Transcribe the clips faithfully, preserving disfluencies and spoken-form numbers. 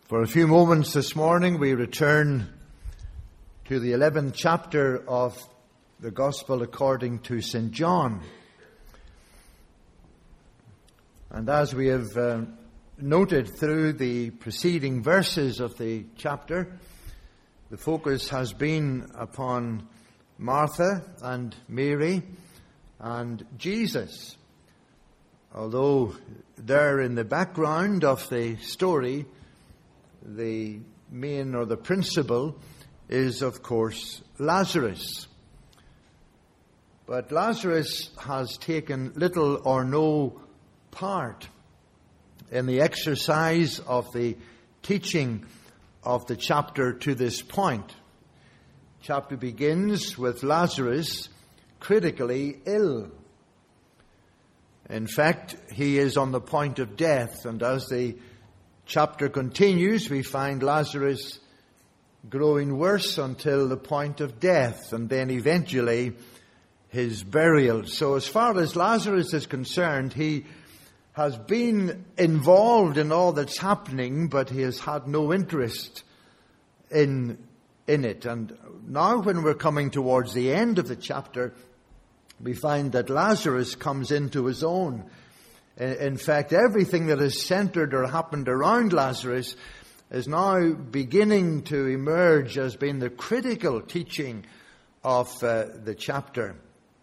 For a few moments this morning, we return to the eleventh chapter of the Gospel according to Saint John. And as we have uh, noted through the preceding verses of the chapter, the focus has been upon Martha and Mary and Jesus. Although there in the background of the story, the main or the principal is, of course, Lazarus. But Lazarus has taken little or no part in the exercise of the teaching of the chapter to this point. The chapter begins with Lazarus critically ill. In fact, he is on the point of death, and as the chapter continues, we find Lazarus growing worse until the point of death, and then eventually his burial. So as far as Lazarus is concerned, he has been involved in all that's happening, but he has had no interest in, in it. And now when we're coming towards the end of the chapter, we find that Lazarus comes into his own. In fact, everything that has centered or happened around Lazarus is now beginning to emerge as being the critical teaching of uh, the chapter.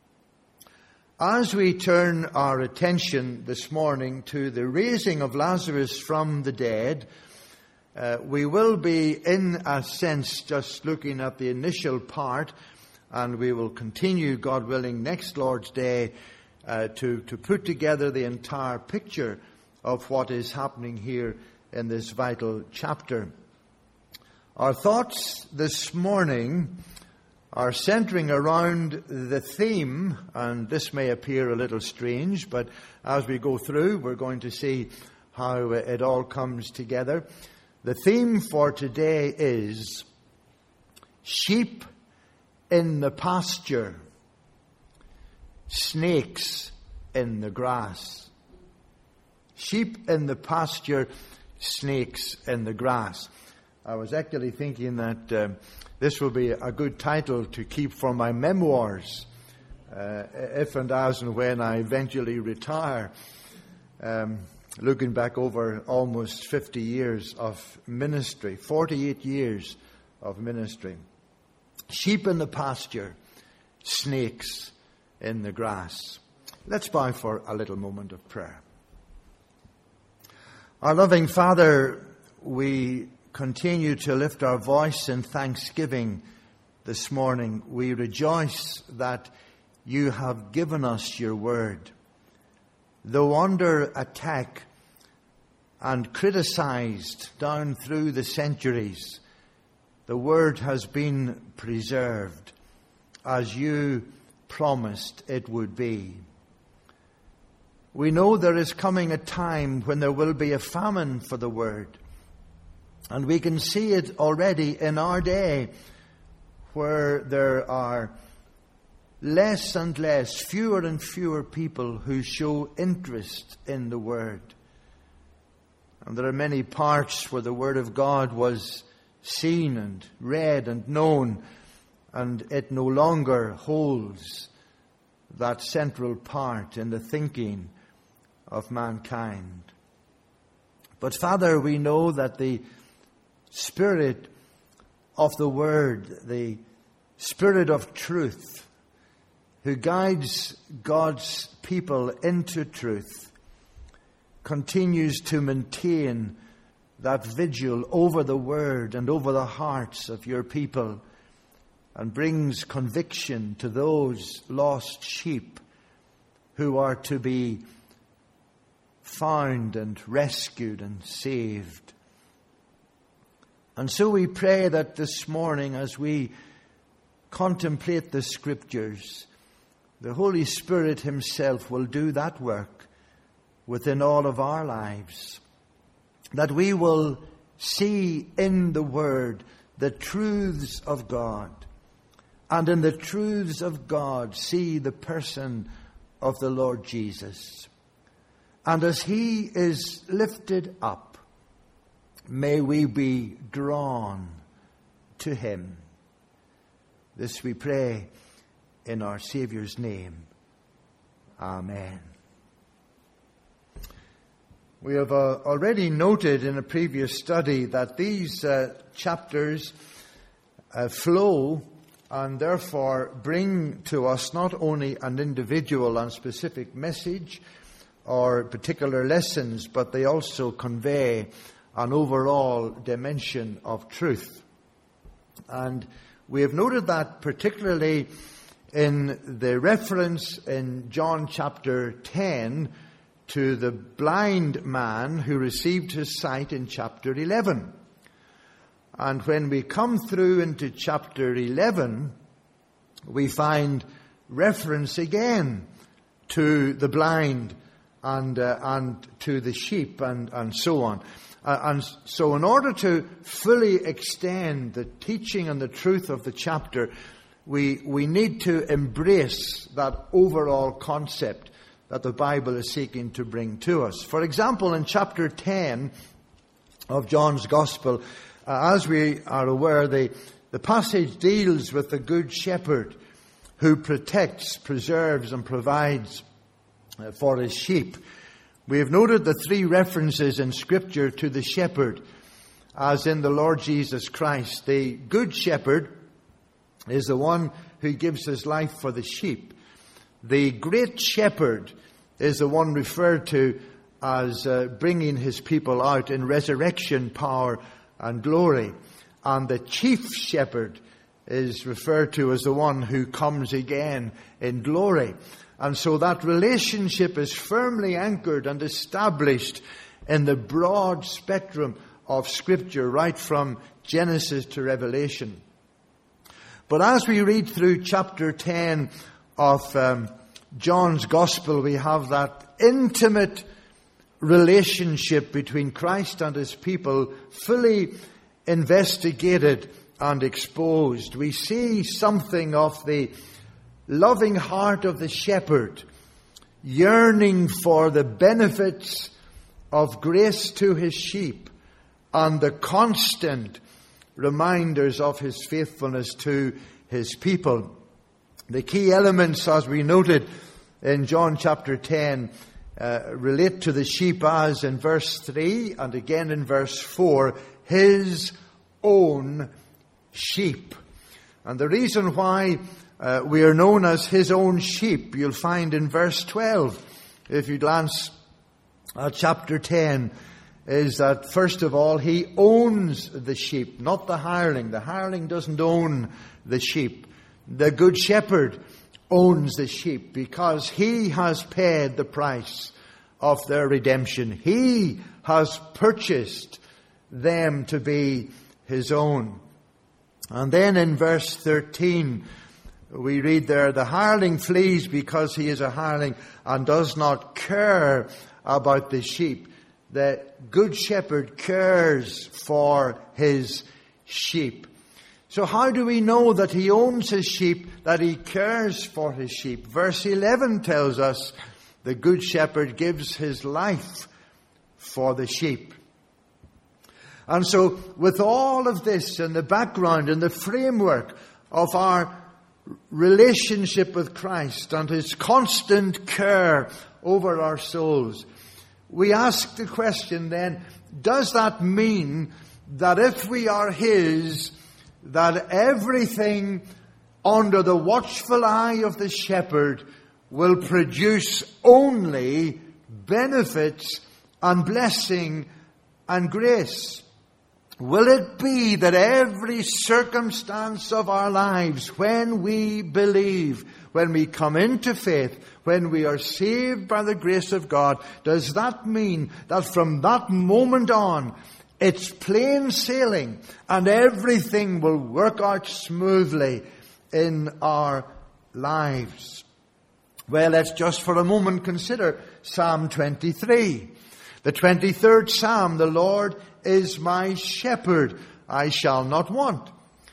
As we turn our attention this morning to the raising of Lazarus from the dead, uh, we will be, in a sense, just looking at the initial part, and we will continue, God willing, next Lord's Day, Uh, to, to put together the entire picture of what is happening here in this vital chapter. Our thoughts this morning are centering around the theme, and this may appear a little strange, but as we go through, we're going to see how it all comes together. The theme for today is sheep in the pasture, snakes in the grass. Sheep in the pasture, snakes in the grass. I was actually thinking that uh, this will be a good title to keep for my memoirs, uh, if and as and when I eventually retire. Um, looking back over almost fifty years of ministry, forty-eight years of ministry. Sheep in the pasture, snakes in the grass. Let's bow for a little moment of prayer. Our loving Father, we continue to lift our voice in thanksgiving this morning. We rejoice that you have given us your word. Though under attack and criticized down through the centuries, the word has been preserved as you promised it would be. We know there is coming a time when there will be a famine for the word. And we can see it already in our day, where there are less and less, fewer and fewer people who show interest in the word. And there are many parts where the word of God was seen and read and known, and it no longer holds that central part in the thinking of mankind. But Father, we know that the Spirit of the Word, the Spirit of truth, who guides God's people into truth, continues to maintain that vigil over the Word and over the hearts of your people, and brings conviction to those lost sheep who are to be found and rescued and saved. And so we pray that this morning, as we contemplate the Scriptures, the Holy Spirit himself will do that work within all of our lives. That we will see in the Word the truths of God, and in the truths of God see the person of the Lord Jesus. And as he is lifted up, may we be drawn to him. This we pray in our Saviour's name. Amen. We have uh, already noted in a previous study that these uh, chapters uh, flow and therefore bring to us not only an individual and specific message or particular lessons, but they also convey an overall dimension of truth. And we have noted that particularly in the reference in John chapter ten to the blind man who received his sight in chapter eleven. And when we come through into chapter eleven, we find reference again to the blind and uh, and to the sheep and, and so on. Uh, and so in order to fully extend the teaching and the truth of the chapter, we we need to embrace that overall concept that the Bible is seeking to bring to us. For example, in chapter ten of John's Gospel, uh, as we are aware, the, the passage deals with the Good Shepherd who protects, preserves, and provides uh, for his sheep. We have noted the three references in Scripture to the shepherd, as in the Lord Jesus Christ. The Good Shepherd is the one who gives his life for the sheep. The Great Shepherd is the one referred to as uh, bringing his people out in resurrection power and glory. And the Chief Shepherd is referred to as the one who comes again in glory. And so that relationship is firmly anchored and established in the broad spectrum of Scripture, right from Genesis to Revelation. But as we read through chapter ten of um, John's Gospel, we have that intimate relationship between Christ and his people fully investigated and exposed. We see something of the loving heart of the shepherd, yearning for the benefits of grace to his sheep and the constant reminders of his faithfulness to his people. The key elements, as we noted in John chapter ten, uh, relate to the sheep as in verse three and again in verse four, his own sheep. And the reason why uh, we are known as his own sheep, you'll find in verse twelve, if you glance at chapter ten, is that first of all, he owns the sheep, not the hireling. The hireling doesn't own the sheep. The Good Shepherd owns the sheep because he has paid the price of their redemption. He has purchased them to be his own. And then in verse thirteen, we read there, the hireling flees because he is a hireling and does not care about the sheep. The Good Shepherd cares for his sheep. So how do we know that he owns his sheep, that he cares for his sheep? Verse eleven tells us the Good Shepherd gives his life for the sheep. And so with all of this in the background, in the framework of our relationship with Christ and his constant care over our souls, we ask the question then, does that mean that if we are his, that everything under the watchful eye of the shepherd will produce only benefits and blessing and grace? Will it be that every circumstance of our lives, when we believe, when we come into faith, when we are saved by the grace of God, does that mean that from that moment on, it's plain sailing and everything will work out smoothly in our lives? Well, let's just for a moment consider Psalm twenty-three. The twenty-third Psalm, the Lord is my shepherd, I shall not want,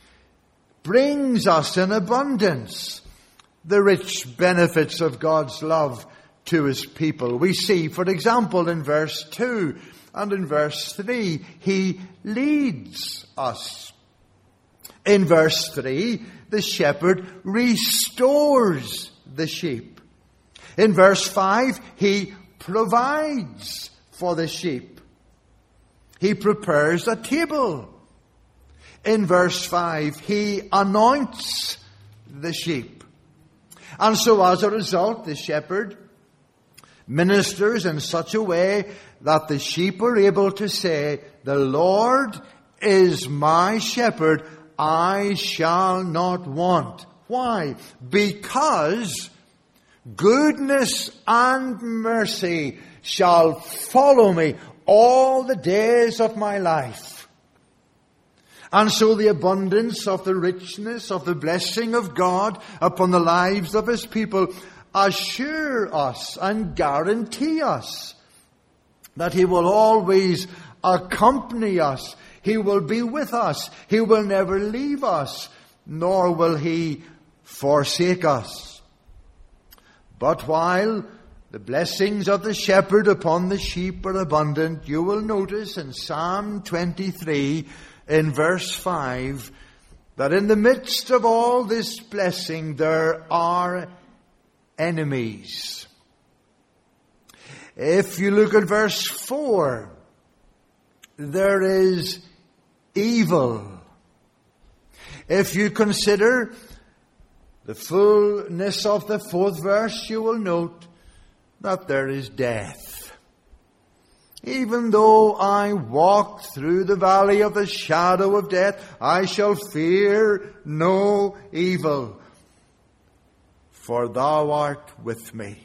brings us in abundance the rich benefits of God's love to his people. We see, for example, in verse two, And in verse three, he leads us. In verse three, the shepherd restores the sheep. In verse five, he provides for the sheep. He prepares a table. In verse five, he anoints the sheep. And so as a result, the shepherd ministers in such a way that the sheep are able to say, "The Lord is my shepherd, I shall not want." Why? Because goodness and mercy shall follow me all the days of my life. And so the abundance of the richness of the blessing of God upon the lives of His people assure us and guarantee us that He will always accompany us. He will be with us. He will never leave us, nor will He forsake us. But while the blessings of the shepherd upon the sheep are abundant, you will notice in Psalm twenty-three, in verse five, that in the midst of all this blessing there are enemies. If you look at verse four, there is evil. If you consider the fullness of the fourth verse, you will note that there is death. Even though I walk through the valley of the shadow of death, I shall fear no evil, for thou art with me.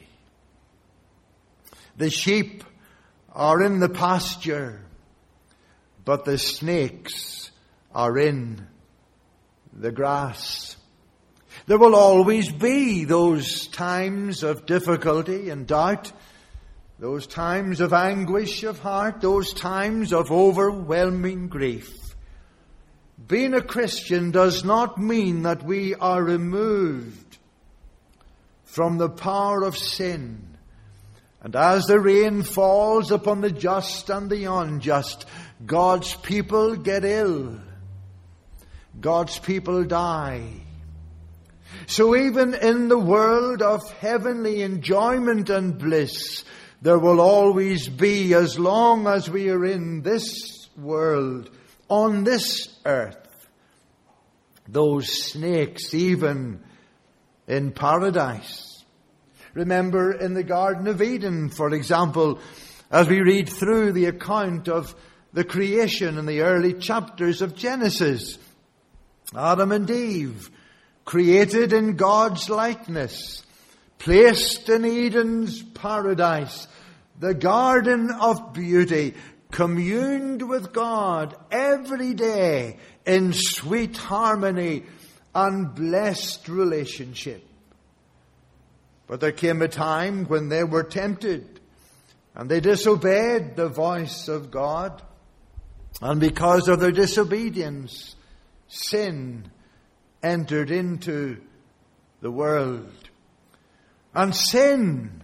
The sheep are in the pasture, but the snakes are in the grass. There will always be those times of difficulty and doubt, those times of anguish of heart, those times of overwhelming grief. Being a Christian does not mean that we are removed from the power of sin. And as the rain falls upon the just and the unjust, God's people get ill. God's people die. So even in the world of heavenly enjoyment and bliss, there will always be, as long as we are in this world, on this earth, those snakes even in paradise. Remember in the Garden of Eden, for example, as we read through the account of the creation in the early chapters of Genesis, Adam and Eve, created in God's likeness, placed in Eden's paradise, the garden of beauty, communed with God every day in sweet harmony and blessed relationship. But there came a time when they were tempted and they disobeyed the voice of God. And because of their disobedience, sin entered into the world. And sin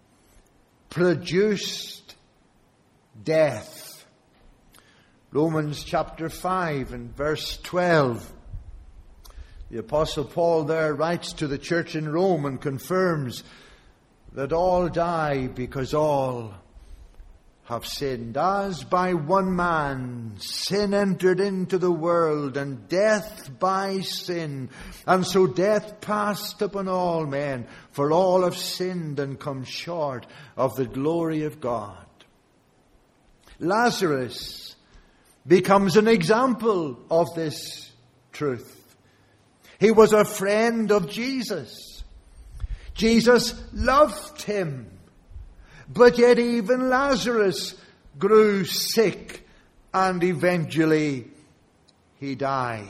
produced death. Romans chapter five and verse twelve. The Apostle Paul there writes to the church in Rome and confirms that all die because all have sinned. As by one man sin entered into the world, and death by sin, and so death passed upon all men, for all have sinned and come short of the glory of God. Lazarus becomes an example of this truth. He was a friend of Jesus. Jesus loved him. But yet even Lazarus grew sick and eventually he died.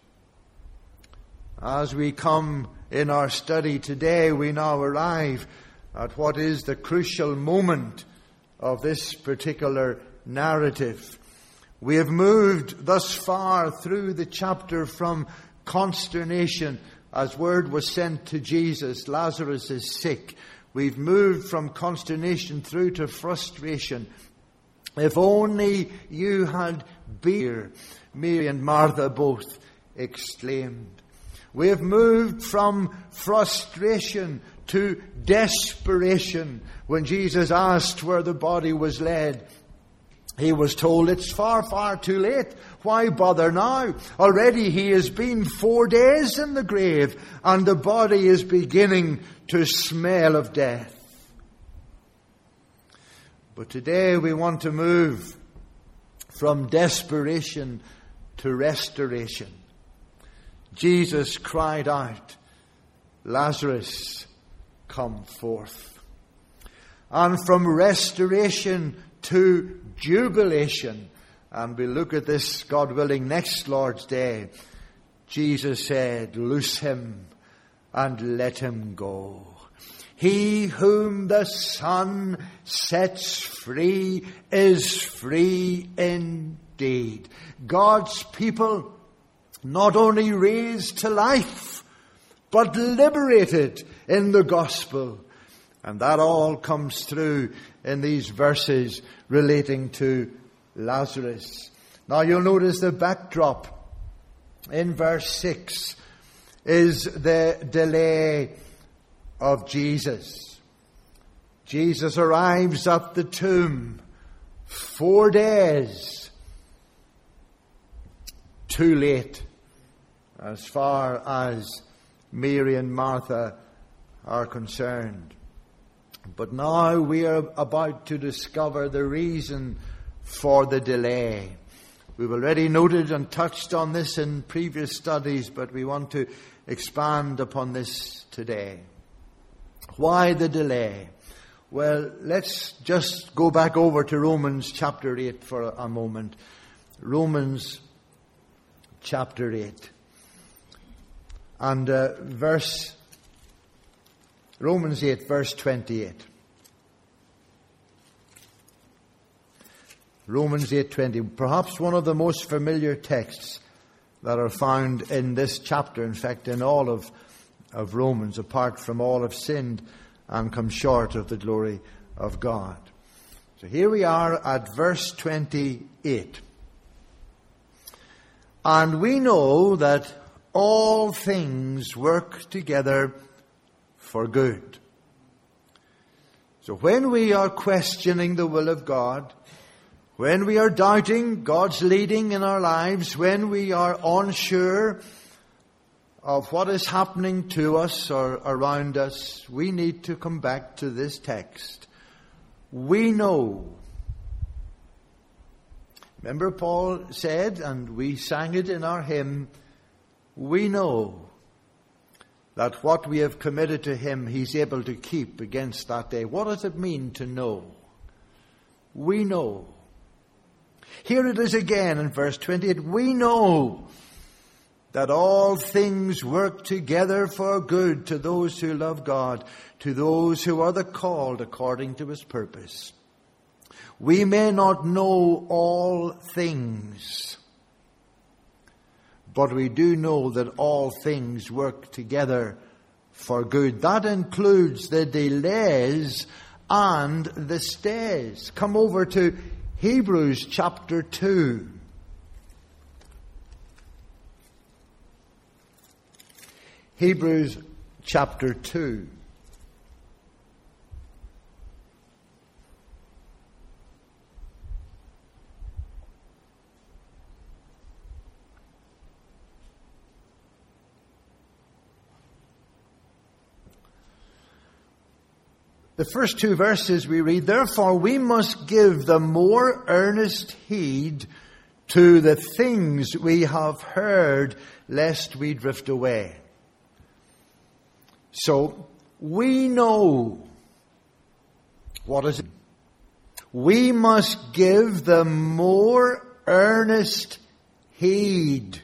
As we come in our study today, we now arrive at what is the crucial moment of this particular narrative. We have moved thus far through the chapter from consternation as word was sent to Jesus, Lazarus is sick. We've moved from consternation through to frustration. If only you had been here, Mary and Martha both exclaimed. We have moved from frustration to desperation. When Jesus asked where the body was laid, he was told, it's far, far too late. Why bother now? Already he has been four days in the grave, and the body is beginning to smell of death. But today we want to move from desperation to restoration. Jesus cried out, Lazarus, come forth. And from restoration to jubilation, and we look at this, God willing, next Lord's Day, Jesus said, loose him and let him go. He whom the Son sets free is free indeed. God's people not only raised to life, but liberated in the gospel. And that all comes through in these verses relating to Lazarus. Now you'll notice the backdrop in verse six is the delay of Jesus. Jesus arrives at the tomb four days too late as far as Mary and Martha are concerned. But now we are about to discover the reason for the delay. We've already noted and touched on this in previous studies, but we want to expand upon this today. Why the delay? Well, let's just go back over to Romans chapter eight for a moment. Romans chapter eight. And uh, verse, Romans eight, verse twenty-eight. Romans eight twenty, perhaps one of the most familiar texts that are found in this chapter, in fact in all of, of Romans, apart from all have sinned and come short of the glory of God. So here we are at verse twenty-eight. And we know that all things work together for good. So when we are questioning the will of God, when we are doubting God's leading in our lives, when we are unsure of what is happening to us or around us, we need to come back to this text. We know. Remember Paul said, and we sang it in our hymn, we know that what we have committed to him, he's able to keep against that day. What does it mean to know? We know. Here it is again in verse twenty-eight. We know that all things work together for good to those who love God, to those who are the called according to his purpose. We may not know all things, but we do know that all things work together for good. That includes the delays and the stays. Come over to Hebrews chapter two. Hebrews chapter two. The first two verses we read, therefore we must give the more earnest heed to the things we have heard, lest we drift away. So, we know. What is it? We must give the more earnest heed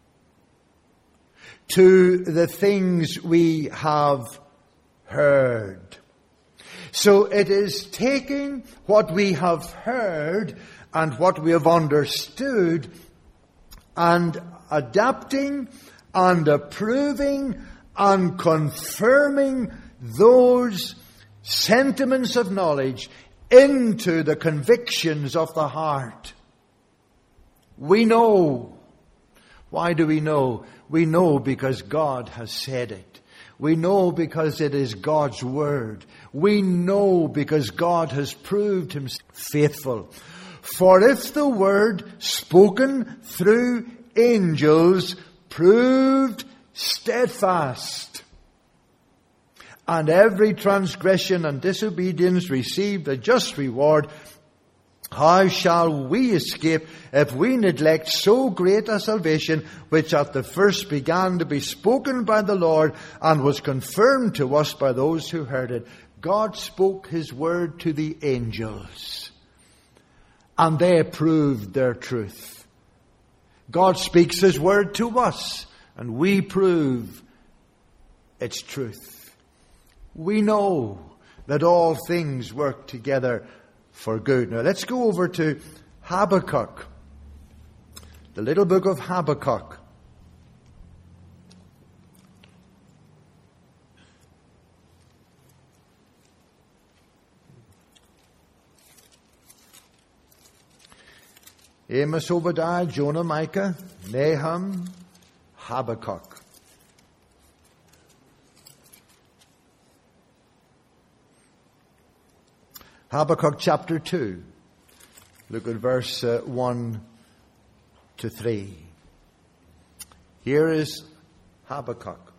to the things we have heard. So it is taking what we have heard and what we have understood and adapting and approving and confirming those sentiments of knowledge into the convictions of the heart. We know. Why do we know? We know because God has said it. We know because it is God's word. We know because God has proved himself faithful. For if the word spoken through angels proved steadfast, and every transgression and disobedience received a just reward, how shall we escape if we neglect so great a salvation, which at the first began to be spoken by the Lord and was confirmed to us by those who heard it? God spoke his word to the angels, and they proved their truth. God speaks his word to us, and we prove its truth. We know that all things work together for good. Now let's go over to Habakkuk, the little book of Habakkuk. Amos, Obadiah, Jonah, Micah, Nahum, Habakkuk. Habakkuk chapter two. Look at verse uh, one to three. Here is Habakkuk.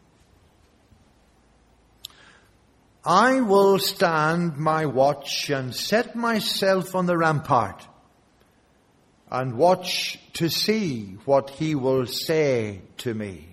I will stand my watch and set myself on the rampart, and watch to see what he will say to me,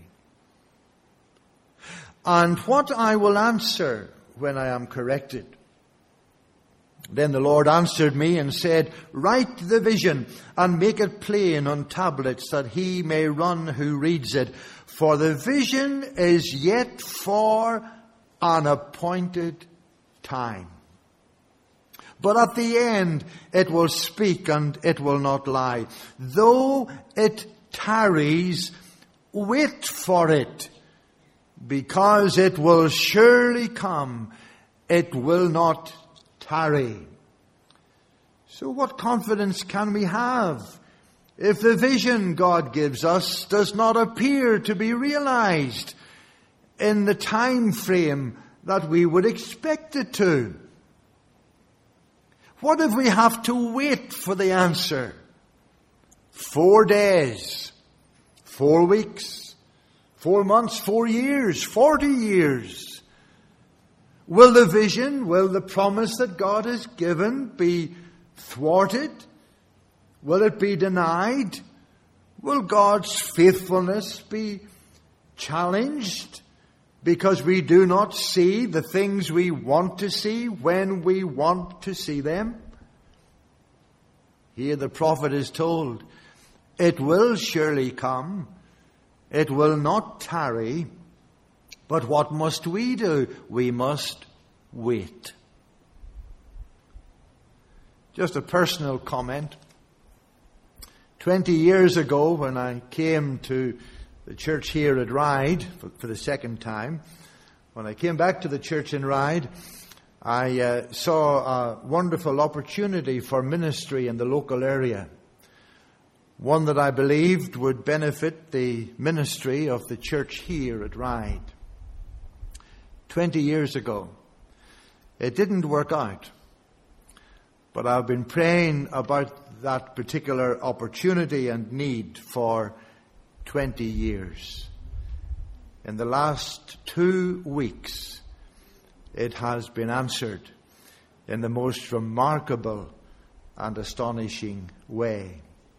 and what I will answer when I am corrected. Then the Lord answered me and said, write the vision and make it plain on tablets, that he may run who reads it. For the vision is yet for an appointed time. But at the end it will speak and it will not lie. Though it tarries, wait for it, because it will surely come. It will not tarry. So what confidence can we have if the vision God gives us does not appear to be realized in the time frame that we would expect it to? What if we have to wait for the answer? Four days, four weeks, four months, four years, forty years. Will the vision, will the promise that God has given be thwarted? Will it be denied? Will God's faithfulness be challenged because we do not see the things we want to see when we want to see them? Here the prophet is told, it will surely come. It will not tarry. But what must we do? We must wait. Just a personal comment. Twenty years ago, when I came to the church here at Ryde for, for the second time, when I came back to the church in Ryde, I uh, saw a wonderful opportunity for ministry in the local area. One that I believed would benefit the ministry of the church here at Ryde. Twenty years ago. It didn't work out. But I've been praying about that particular opportunity and need for twenty years. In the last two weeks, it has been answered in the most remarkable and astonishing way.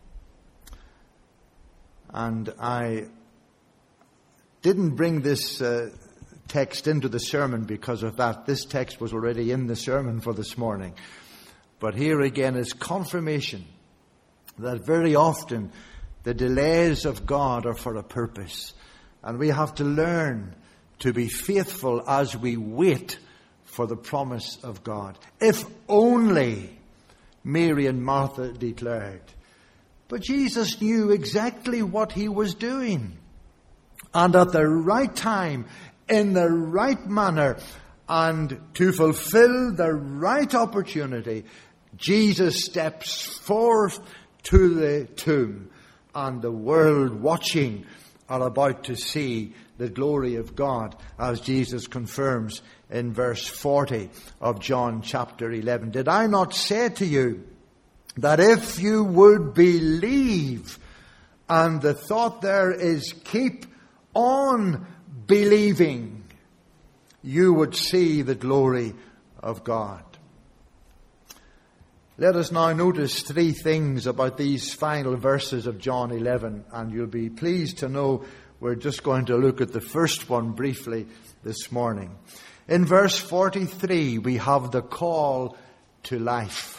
And I didn't bring this uh, text into the sermon because of that. This text was already in the sermon for this morning. But here again is confirmation that very often the delays of God are for a purpose. And we have to learn to be faithful as we wait for the promise of God. If only, Mary and Martha declared. But Jesus knew exactly what he was doing. And at the right time, in the right manner, And to fulfill the right opportunity, Jesus steps forth to the tomb, and the world watching are about to see the glory of God, as Jesus confirms in verse forty of John chapter eleven. Did I not say to you that if you would believe, and the thought there is keep on believing, you would see the glory of God. Let us now notice three things about these final verses of John eleven, and you'll be pleased to know we're just going to look at the first one briefly this morning. In verse forty-three, we have the call to life.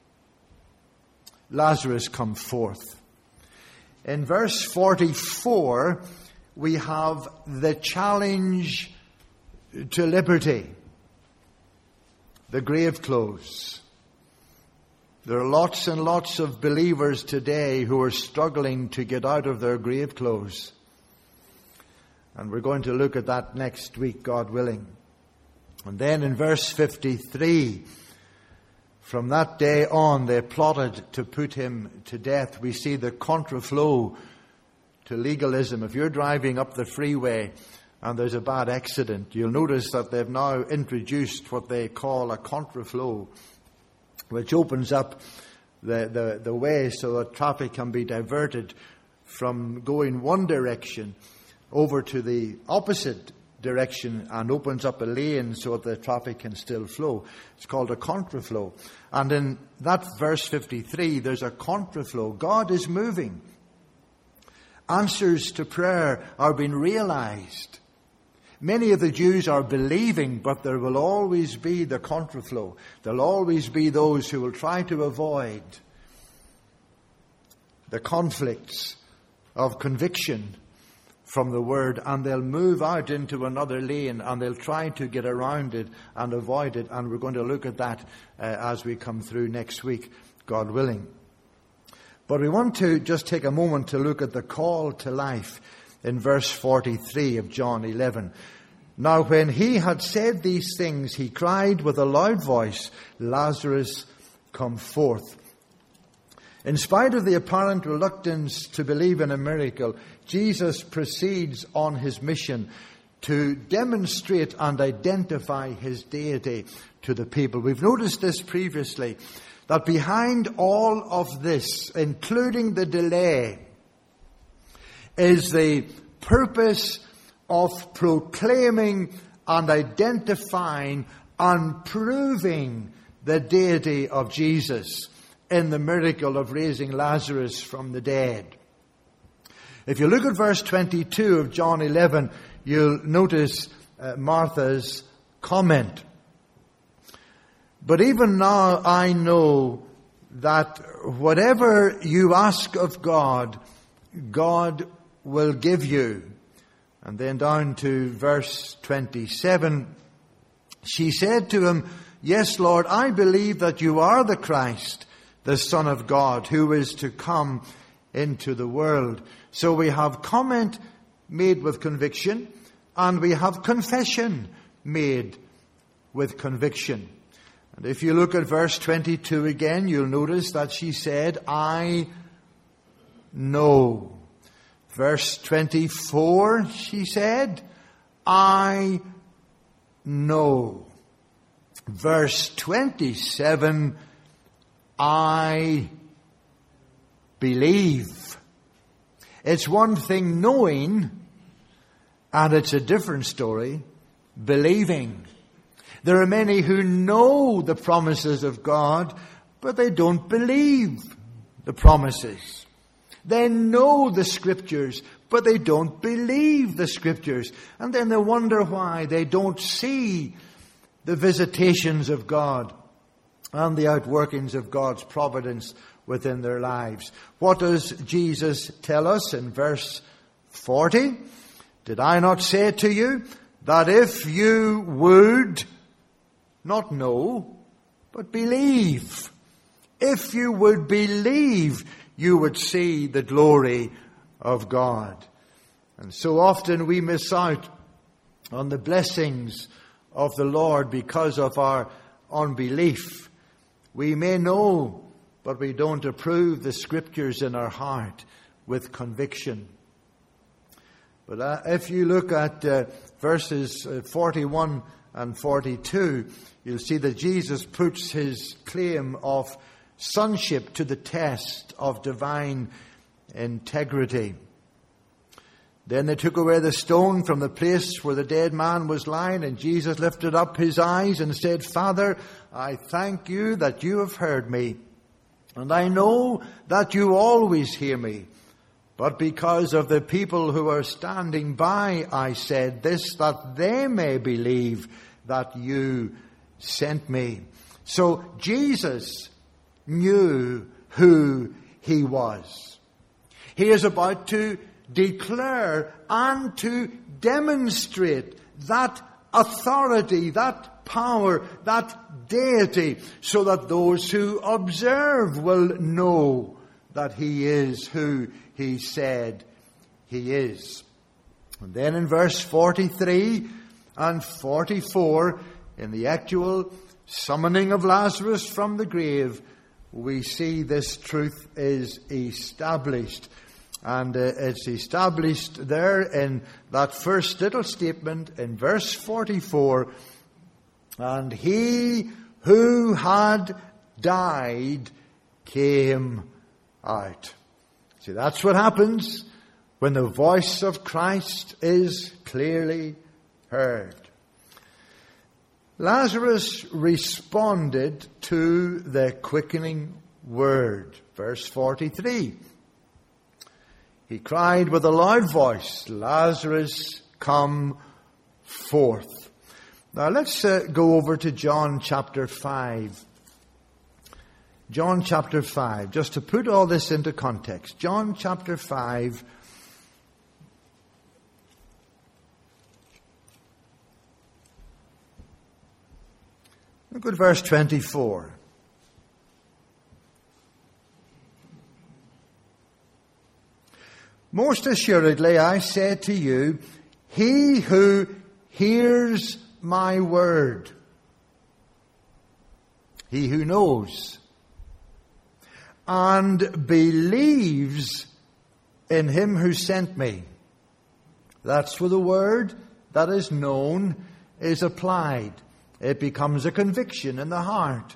Lazarus, come forth. In verse forty-four, we have the challenge to liberty. The grave clothes. There are lots and lots of believers today who are struggling to get out of their grave clothes. And we're going to look at that next week, God willing. And then in verse fifty-three, from that day on, they plotted to put him to death. We see the contraflow to legalism. If you're driving up the freeway and there's a bad accident, you'll notice that they've now introduced what they call a contraflow, which opens up the, the, the way so that traffic can be diverted from going one direction over to the opposite direction and opens up a lane so that the traffic can still flow. It's called a contraflow. And in that verse fifty-three, there's a contraflow. God is moving. Answers to prayer are being realized. Many of the Jews are believing, but there will always be the contraflow. There'll always be those who will try to avoid the conflicts of conviction from the word, and they'll move out into another lane and they'll try to get around it and avoid it. And we're going to look at that uh, as we come through next week, God willing. But we want to just take a moment to look at the call to life in verse forty-three of John eleven. Now when he had said these things, he cried with a loud voice, Lazarus, come forth. In spite of the apparent reluctance to believe in a miracle, Jesus proceeds on his mission to demonstrate and identify his deity to the people. We've noticed this previously, that behind all of this, including the delay, is the purpose of proclaiming and identifying and proving the deity of Jesus in the miracle of raising Lazarus from the dead. If you look at verse twenty-two of John eleven, you'll notice uh, Martha's comment. But even now I know that whatever you ask of God, God will give you. And then down to verse twenty-seven, she said to him, Yes, Lord, I believe that you are the Christ, the Son of God, who is to come into the world. So we have comment made with conviction, and we have confession made with conviction. And if you look at verse twenty-two again, you'll notice that she said, I know. Verse twenty-four, she said, I know. Verse twenty-seven, I believe. It's one thing knowing, and it's a different story believing. There are many who know the promises of God, but they don't believe the promises. They know the Scriptures, but they don't believe the Scriptures. And then they wonder why they don't see the visitations of God and the outworkings of God's providence within their lives. What does Jesus tell us in verse forty? Did I not say to you that if you would not know, but believe, if you would believe, you would see the glory of God. And so often we miss out on the blessings of the Lord because of our unbelief. We may know, but we don't approve the Scriptures in our heart with conviction. But uh, if you look at uh, verses uh, forty-one and forty-two, you'll see that Jesus puts his claim of sonship to the test of divine integrity. Then they took away the stone from the place where the dead man was lying, and Jesus lifted up his eyes and said, Father, I thank you that you have heard me, and I know that you always hear me. But because of the people who are standing by, I said this, that they may believe that you sent me. So Jesus knew who he was. He is about to declare and to demonstrate that authority, that power, that deity, so that those who observe will know that he is who he said he is. And then in verse forty-three and forty-four, in the actual summoning of Lazarus from the grave, we see this truth is established. And uh, it's established there in that first little statement in verse forty-four. And he who had died came out. See, that's what happens when the voice of Christ is clearly heard. Lazarus responded to the quickening word. Verse forty-three. He cried with a loud voice, Lazarus, come forth. Now let's uh, go over to John chapter five. John chapter five, just to put all this into context. John chapter five. Look at verse twenty-four. Most assuredly I say to you, he who hears my word, he who knows, and believes in him who sent me. That's where the word that is known is applied. It becomes a conviction in the heart.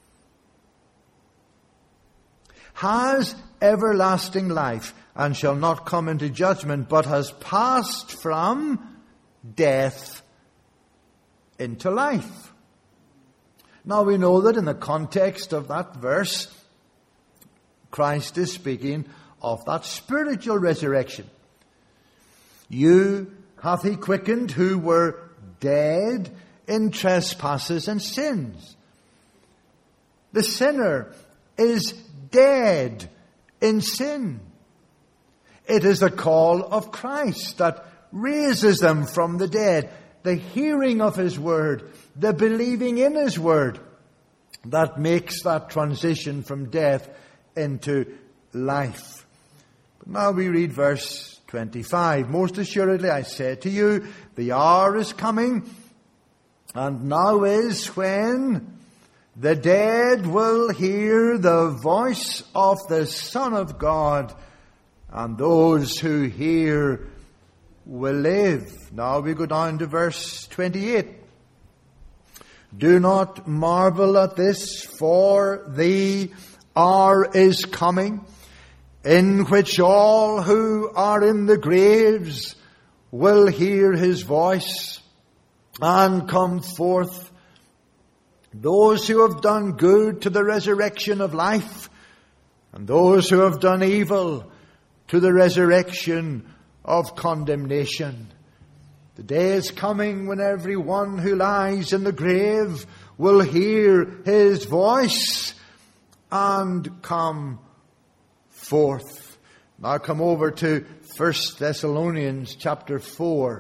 Has everlasting life, and shall not come into judgment, but has passed from death into life. Now we know that in the context of that verse, Christ is speaking of that spiritual resurrection. You hath he quickened who were dead in trespasses and sins. The sinner is dead in sin. It is the call of Christ that raises them from the dead. The hearing of his word, the believing in his word, that makes that transition from death into life. But now we read verse twenty-five. Most assuredly I say to you, the hour is coming, and now is, when the dead will hear the voice of the Son of God, and those who hear will live. Now we go down to verse twenty-eight. Do not marvel at this, for the hour is coming, in which all who are in the graves will hear his voice and come forth. Those who have done good to the resurrection of life, and those who have done evil to the resurrection of condemnation. The day is coming when everyone who lies in the grave will hear his voice and come forth. Now come over to First Thessalonians chapter four.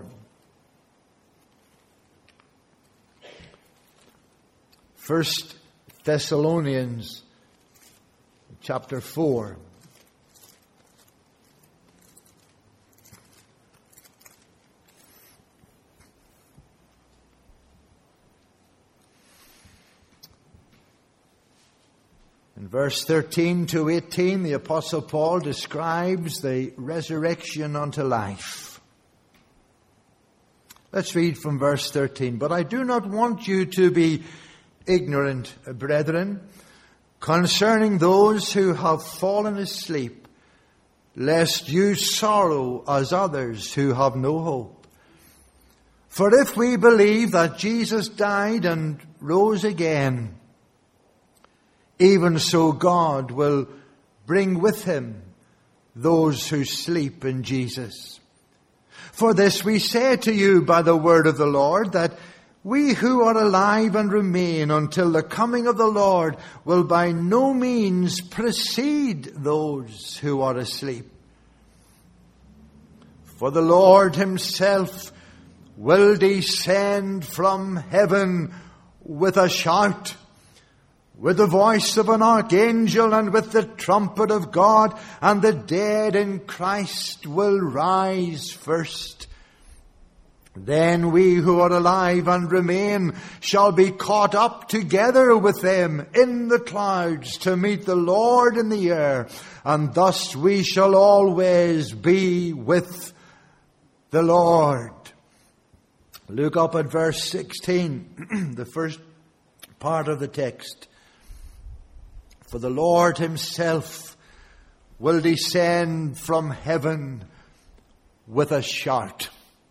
First Thessalonians chapter four. In verse thirteen to eighteen, the Apostle Paul describes the resurrection unto life. Let's read from verse thirteen. But I do not want you to be ignorant, brethren, concerning those who have fallen asleep, lest you sorrow as others who have no hope. For if we believe that Jesus died and rose again, even so God will bring with him those who sleep in Jesus. For this we say to you by the word of the Lord, that we who are alive and remain until the coming of the Lord will by no means precede those who are asleep. For the Lord himself will descend from heaven with a shout, with the voice of an archangel, and with the trumpet of God, and the dead in Christ will rise first. Then we who are alive and remain shall be caught up together with them in the clouds to meet the Lord in the air, and thus we shall always be with the Lord. Look up at verse sixteen, the first part of the text. For the Lord himself will descend from heaven with a shout.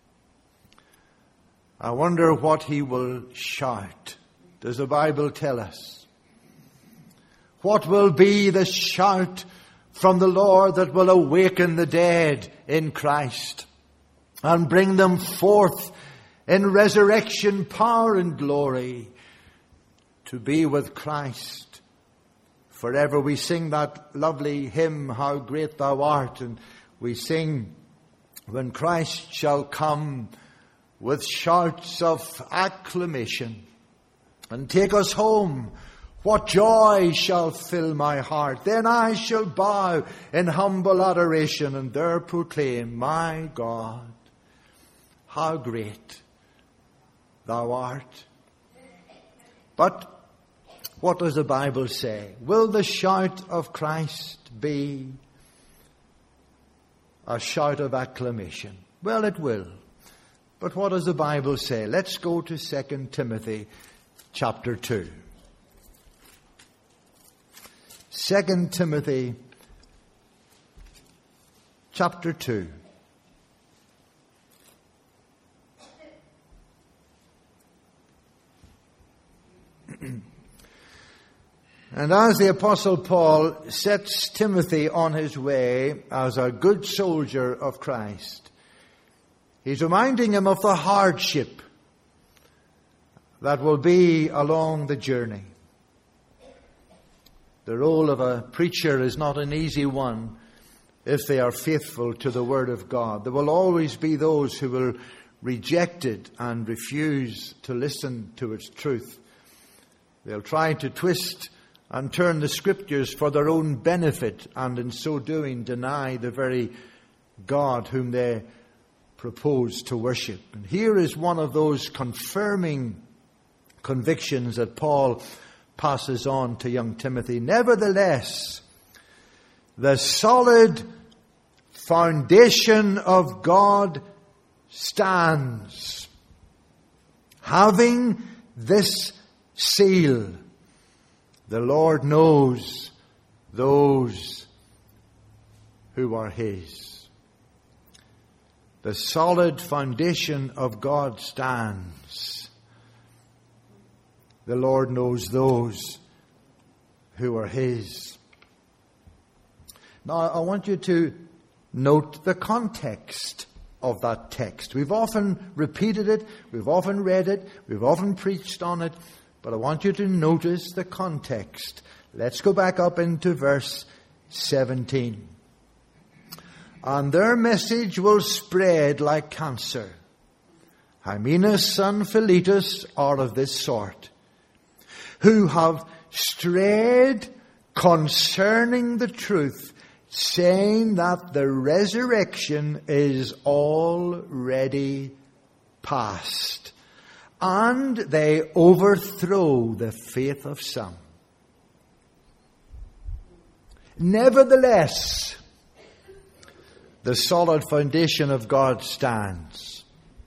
I wonder what he will shout. Does the Bible tell us? What will be the shout from the Lord that will awaken the dead in Christ and bring them forth in resurrection power and glory to be with Christ forever? We sing that lovely hymn, How Great Thou Art, and we sing, when Christ shall come with shouts of acclamation and take us home, what joy shall fill my heart? Then I shall bow in humble adoration and there proclaim, my God, how great thou art. But what does the Bible say? Will the shout of Christ be a shout of acclamation? Well, it will. But what does the Bible say? Let's go to Second Timothy chapter two. Second Timothy chapter two. And as the Apostle Paul sets Timothy on his way as a good soldier of Christ, he's reminding him of the hardship that will be along the journey. The role of a preacher is not an easy one if they are faithful to the Word of God. There will always be those who will reject it and refuse to listen to its truth. They'll try to twist and turn the Scriptures for their own benefit, and in so doing deny the very God whom they propose to worship. And here is one of those confirming convictions that Paul passes on to young Timothy. Nevertheless, the solid foundation of God stands, having this seal: the Lord knows those who are His. The solid foundation of God stands. The Lord knows those who are His. Now, I want you to note the context of that text. We've often repeated it, we've often read it, we've often preached on it, but I want you to notice the context. Let's go back up into verse seventeen. And their message will spread like cancer. Hymenaeus and Philetus are of this sort, who have strayed concerning the truth, saying that the resurrection is already past. And they overthrow the faith of some. Nevertheless, the solid foundation of God stands.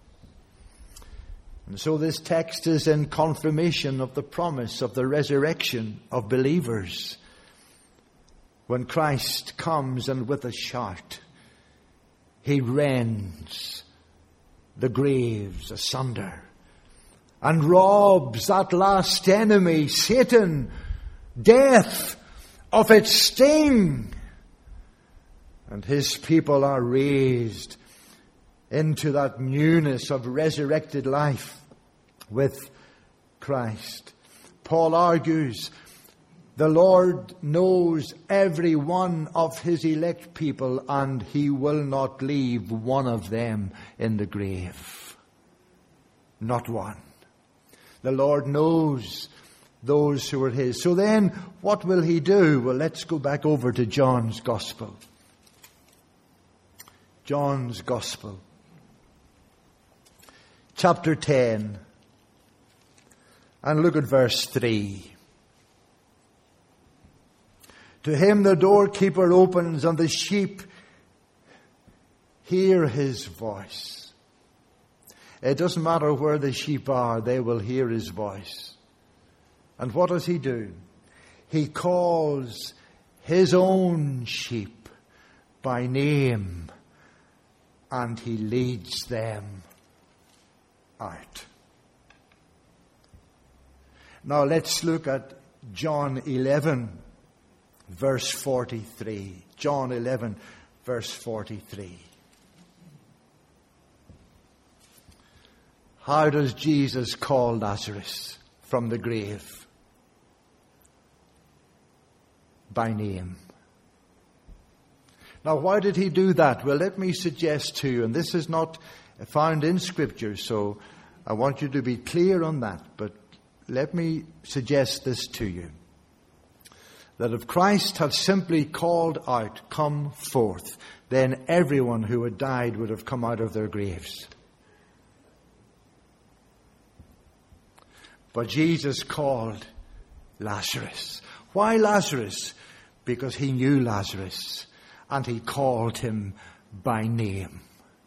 And so this text is in confirmation of the promise of the resurrection of believers. When Christ comes and with a shout, he rends the graves asunder and robs that last enemy, Satan, death, of its sting. And his people are raised into that newness of resurrected life with Christ. Paul argues, the Lord knows every one of his elect people, and he will not leave one of them in the grave. Not one. The Lord knows those who are his. So then, what will he do? Well, let's go back over to John's Gospel. John's Gospel. Chapter ten. And look at verse three. To him the doorkeeper opens, and the sheep hear his voice. It doesn't matter where the sheep are, they will hear his voice. And what does he do? He calls his own sheep by name, and he leads them out. Now let's look at John eleven, verse forty-three. John eleven, verse forty-three. How does Jesus call Lazarus from the grave? By name. Now, why did he do that? Well, let me suggest to you, and this is not found in Scripture, so I want you to be clear on that, but let me suggest this to you. That if Christ had simply called out, come forth, then everyone who had died would have come out of their graves. But Jesus called Lazarus. Why Lazarus? Because he knew Lazarus, and he called him by name.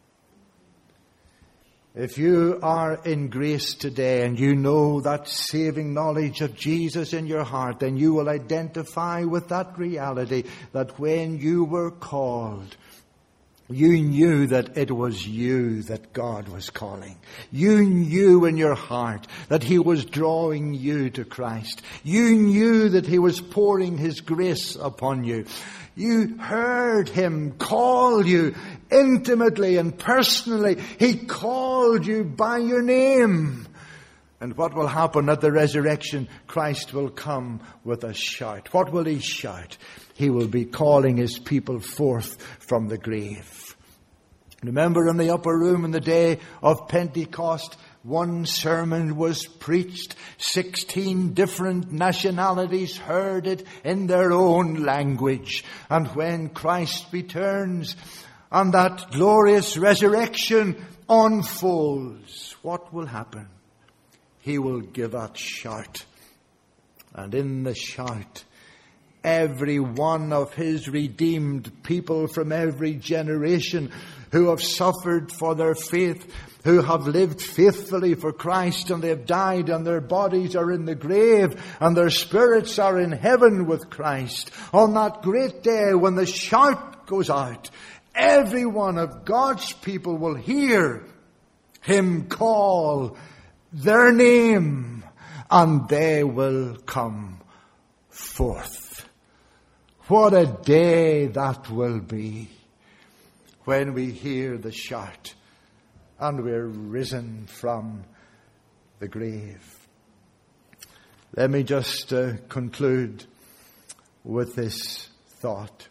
If you are in grace today and you know that saving knowledge of Jesus in your heart, then you will identify with that reality that when you were called, you knew that it was you that God was calling. You knew in your heart that he was drawing you to Christ. You knew that he was pouring his grace upon you. You heard him call you intimately and personally. He called you by your name. And what will happen at the resurrection? Christ will come with a shout. What will he shout? He will be calling his people forth from the grave. Remember in the upper room in the day of Pentecost, one sermon was preached. Sixteen different nationalities heard it in their own language. And when Christ returns and that glorious resurrection unfolds, what will happen? He will give a shout. And in the shout, every one of his redeemed people from every generation who have suffered for their faith, who have lived faithfully for Christ, and they have died, and their bodies are in the grave, and their spirits are in heaven with Christ. On that great day when the shout goes out, every one of God's people will hear him call their name, and they will come forth. What a day that will be when we hear the shout and we're risen from the grave. Let me just uh, conclude with this thought.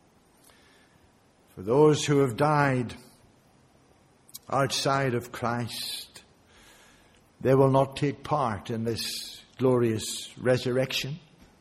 For those who have died outside of Christ, they will not take part in this glorious resurrection.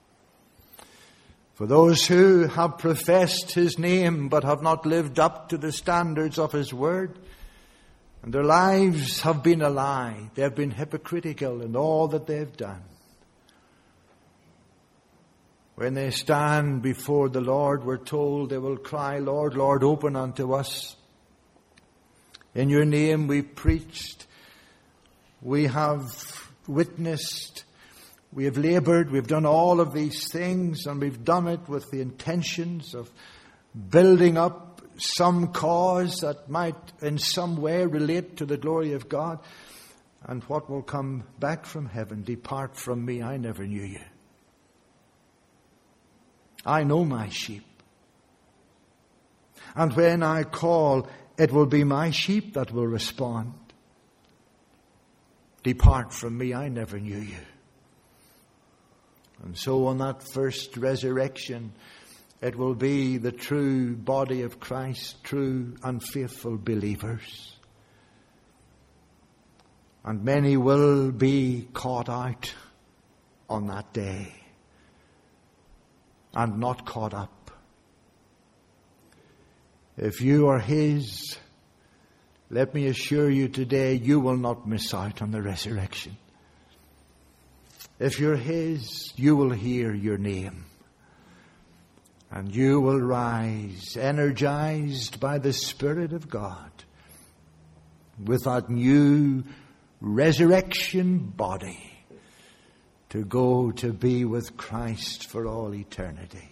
For those who have professed his name but have not lived up to the standards of his word, and their lives have been a lie, they have been hypocritical in all that they have done, When they stand before the Lord, we're told they will cry, Lord, Lord, open unto us. In your name we preached, we have witnessed, we have labored, we've done all of these things, and we've done it with the intentions of building up some cause that might in some way relate to the glory of God. And what will come back from heaven? Depart from me, I never knew you. I know my sheep. And when I call, it will be my sheep that will respond. Depart from me, I never knew you. And so on that first resurrection, it will be the true body of Christ, true and faithful believers. And many will be caught out on that day and not caught up. If you are His, let me assure you today, you will not miss out on the resurrection. If you're His, you will hear your name. And you will rise, energized by the Spirit of God, with that new resurrection body, to go to be with Christ for all eternity.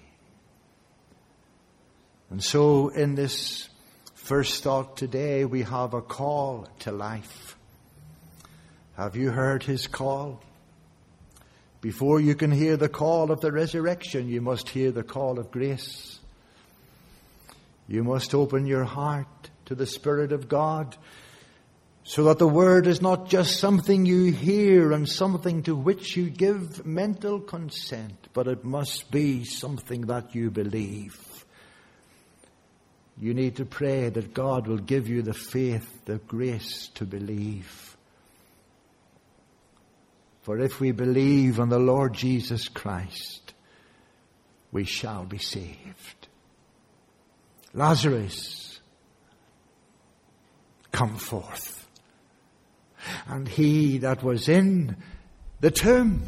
And so in this first thought today, we have a call to life. Have you heard His call? Before you can hear the call of the resurrection, you must hear the call of grace. You must open your heart to the Spirit of God, so that the Word is not just something you hear and something to which you give mental consent, but it must be something that you believe. You need to pray that God will give you the faith, the grace to believe. For if we believe on the Lord Jesus Christ, we shall be saved. Lazarus, come forth. And he that was in the tomb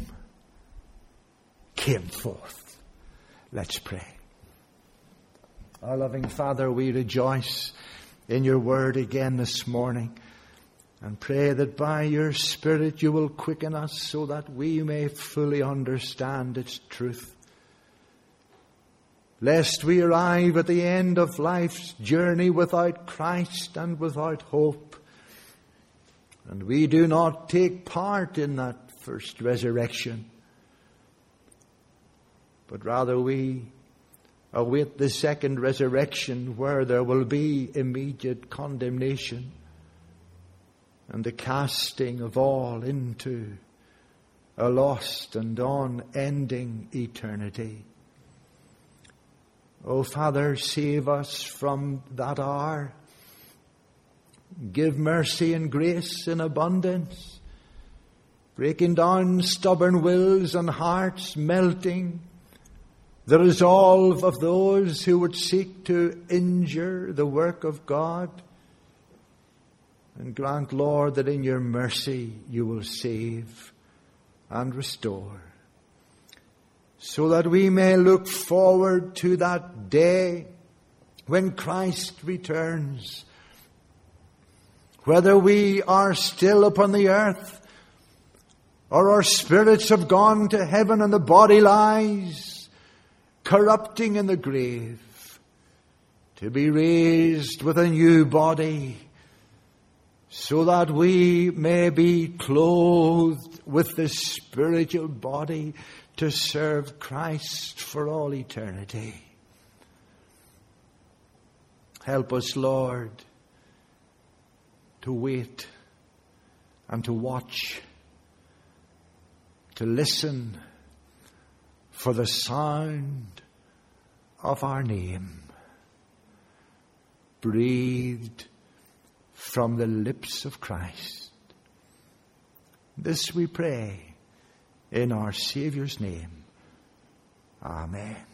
came forth. Let's pray. Our loving Father, we rejoice in your word again this morning, and pray that by your Spirit you will quicken us so that we may fully understand its truth. Lest we arrive at the end of life's journey without Christ and without hope, and we do not take part in that first resurrection, but rather we await the second resurrection, where there will be immediate condemnation and the casting of all into a lost and unending eternity. Oh, Father, save us from that hour. Give mercy and grace in abundance, breaking down stubborn wills and hearts, melting the resolve of those who would seek to injure the work of God. And grant, Lord, that in your mercy you will save and restore, so that we may look forward to that day when Christ returns. Whether we are still upon the earth, or our spirits have gone to heaven and the body lies corrupting in the grave, to be raised with a new body, so that we may be clothed with the spiritual body to serve Christ for all eternity. Help us, Lord, to wait and to watch, to listen for the sound of our name, breathed from the lips of Christ. This we pray in our Saviour's name. Amen.